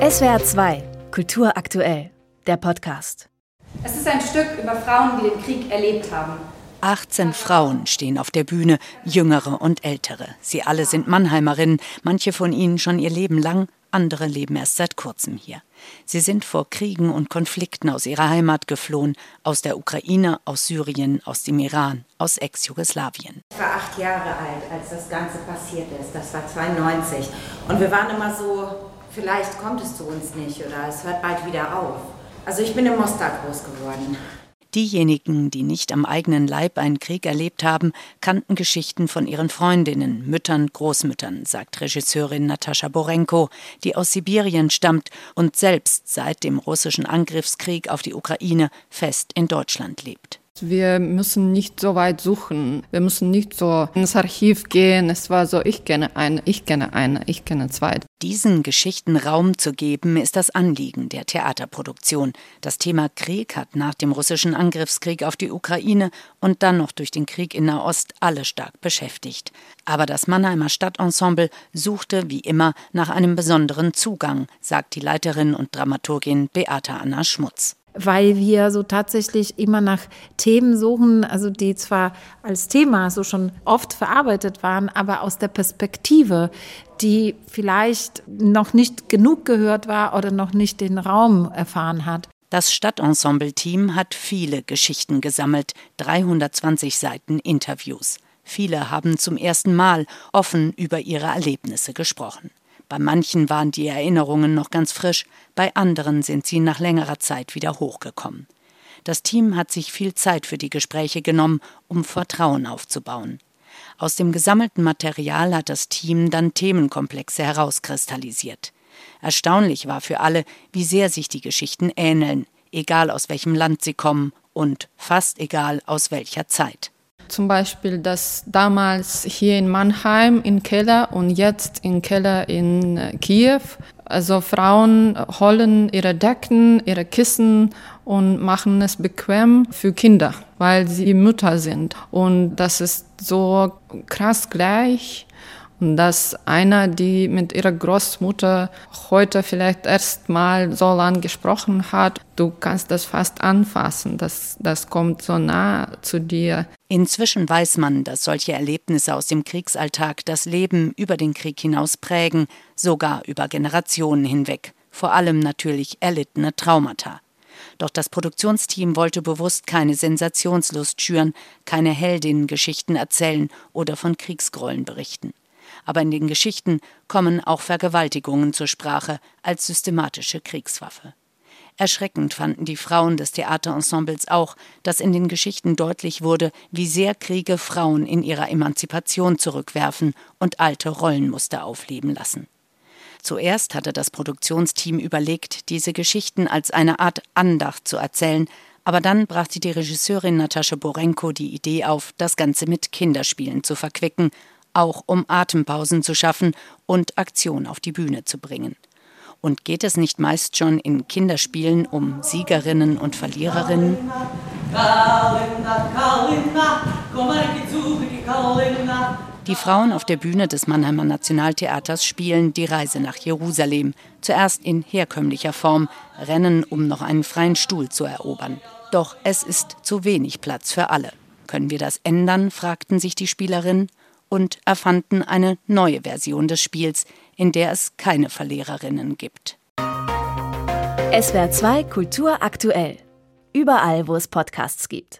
SWR 2, Kultur aktuell, der Podcast. Es ist ein Stück über Frauen, die den Krieg erlebt haben. 18 Frauen stehen auf der Bühne, jüngere und ältere. Sie alle sind Mannheimerinnen, manche von ihnen schon ihr Leben lang, andere leben erst seit kurzem hier. Sie sind vor Kriegen und Konflikten aus ihrer Heimat geflohen, aus der Ukraine, aus Syrien, aus dem Iran, aus Ex-Jugoslawien. Ich war 8 Jahre alt, als das Ganze passiert ist. Das war 1992. Und wir waren immer so, vielleicht kommt es zu uns nicht oder es hört bald wieder auf. Also ich bin in Mostar groß geworden. Diejenigen, die nicht am eigenen Leib einen Krieg erlebt haben, kannten Geschichten von ihren Freundinnen, Müttern, Großmüttern, sagt Regisseurin Natascha Borenko, die aus Sibirien stammt und selbst seit dem russischen Angriffskrieg auf die Ukraine fest in Deutschland lebt. Wir müssen nicht so weit suchen. Wir müssen nicht so ins Archiv gehen. Es war so, ich kenne eine, ich kenne zwei. Diesen Geschichten Raum zu geben, ist das Anliegen der Theaterproduktion. Das Thema Krieg hat nach dem russischen Angriffskrieg auf die Ukraine und dann noch durch den Krieg in Nahost alle stark beschäftigt. Aber das Mannheimer Stadtensemble suchte wie immer nach einem besonderen Zugang, sagt die Leiterin und Dramaturgin Beata Anna Schmutz. Weil wir so tatsächlich immer nach Themen suchen, also die zwar als Thema so schon oft verarbeitet waren, aber aus der Perspektive, die vielleicht noch nicht genug gehört war oder noch nicht den Raum erfahren hat. Das Stadtensemble-Team hat viele Geschichten gesammelt, 320 Seiten Interviews. Viele haben zum ersten Mal offen über ihre Erlebnisse gesprochen. Bei manchen waren die Erinnerungen noch ganz frisch, bei anderen sind sie nach längerer Zeit wieder hochgekommen. Das Team hat sich viel Zeit für die Gespräche genommen, um Vertrauen aufzubauen. Aus dem gesammelten Material hat das Team dann Themenkomplexe herauskristallisiert. Erstaunlich war für alle, wie sehr sich die Geschichten ähneln, egal aus welchem Land sie kommen und fast egal aus welcher Zeit. Zum Beispiel, dass damals hier in Mannheim im Keller und jetzt im Keller in Kiew, also Frauen holen ihre Decken, ihre Kissen und machen es bequem für Kinder, weil sie Mütter sind. Und das ist so krass gleich. Und dass einer, die mit ihrer Großmutter heute vielleicht erst mal so lange gesprochen hat, du kannst das fast anfassen, das kommt so nah zu dir. Inzwischen weiß man, dass solche Erlebnisse aus dem Kriegsalltag das Leben über den Krieg hinaus prägen, sogar über Generationen hinweg, vor allem natürlich erlittene Traumata. Doch das Produktionsteam wollte bewusst keine Sensationslust schüren, keine Heldinnengeschichten erzählen oder von Kriegsgräueln berichten. Aber in den Geschichten kommen auch Vergewaltigungen zur Sprache als systematische Kriegswaffe. Erschreckend fanden die Frauen des Theaterensembles auch, dass in den Geschichten deutlich wurde, wie sehr Kriege Frauen in ihrer Emanzipation zurückwerfen und alte Rollenmuster aufleben lassen. Zuerst hatte das Produktionsteam überlegt, diese Geschichten als eine Art Andacht zu erzählen, aber dann brachte die Regisseurin Natascha Borenko die Idee auf, das Ganze mit Kinderspielen zu verquicken, auch um Atempausen zu schaffen und Aktion auf die Bühne zu bringen. Und geht es nicht meist schon in Kinderspielen um Siegerinnen und Verliererinnen? Die Frauen auf der Bühne des Mannheimer Nationaltheaters spielen die Reise nach Jerusalem, zuerst in herkömmlicher Form, rennen, um noch einen freien Stuhl zu erobern. Doch es ist zu wenig Platz für alle. Können wir das ändern, fragten sich die Spielerinnen und erfanden eine neue Version des Spiels, in der es keine Verliererinnen gibt. SWR 2 Kultur aktuell. Überall, wo es Podcasts gibt.